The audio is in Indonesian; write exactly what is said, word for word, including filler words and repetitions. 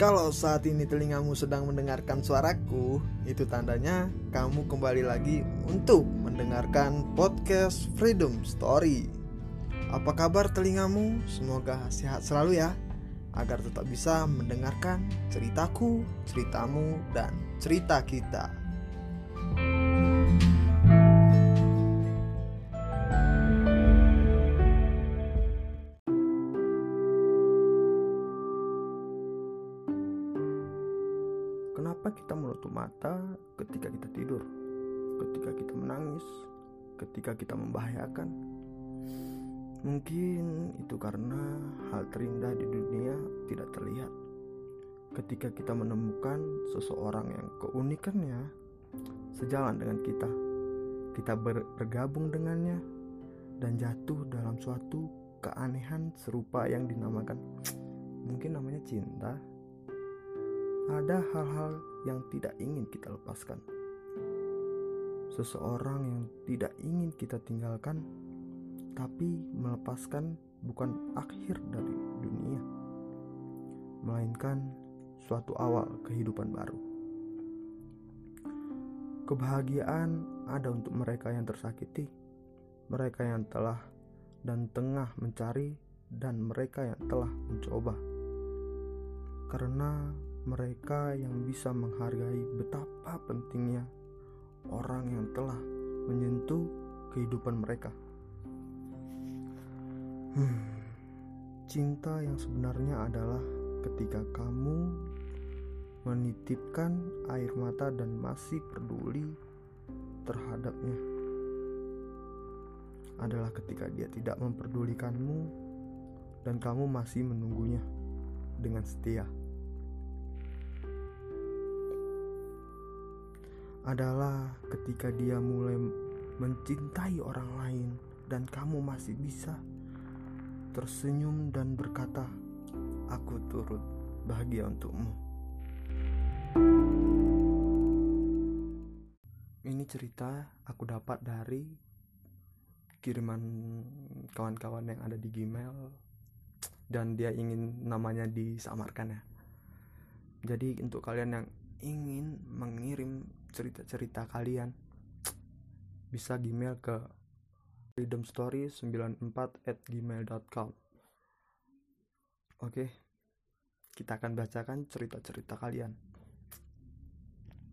Kalau saat ini telingamu sedang mendengarkan suaraku, itu tandanya kamu kembali lagi untuk mendengarkan podcast Freedom Story. Apa kabar telingamu? Semoga sehat selalu ya, agar tetap bisa mendengarkan ceritaku, ceritamu, dan cerita kita. Kenapa kita menutup mata ketika kita tidur, ketika kita menangis, ketika kita membahayakan? Mungkin itu karena hal terindah di dunia tidak terlihat. Ketika kita menemukan seseorang yang keunikannya sejalan dengan kita, kita ber- bergabung dengannya dan jatuh dalam suatu keanehan serupa yang dinamakan, mungkin namanya cinta. Ada hal-hal yang tidak ingin kita lepaskan, seseorang yang tidak ingin kita tinggalkan, tapi melepaskan bukan akhir dari dunia, melainkan suatu awal kehidupan baru. Kebahagiaan ada untuk mereka yang tersakiti, mereka yang telah dan tengah mencari, dan mereka yang telah mencoba. Karena mereka yang bisa menghargai betapa pentingnya orang yang telah menyentuh kehidupan mereka. Hmm, cinta yang sebenarnya adalah ketika kamu menitipkan air mata dan masih peduli terhadapnya. Adalah ketika dia tidak memperdulikanmu dan kamu masih menunggunya dengan setia. Adalah ketika dia mulai mencintai orang lain dan kamu masih bisa tersenyum dan berkata, "Aku turut bahagia untukmu." Ini cerita aku dapat dari kiriman kawan-kawan yang ada di Gmail, dan dia ingin namanya disamarkan ya. Jadi untuk kalian yang ingin mengirim cerita-cerita kalian, bisa Gmail ke freedomstory sembilan empat at gmail dot com. Oke, kita akan bacakan cerita-cerita kalian.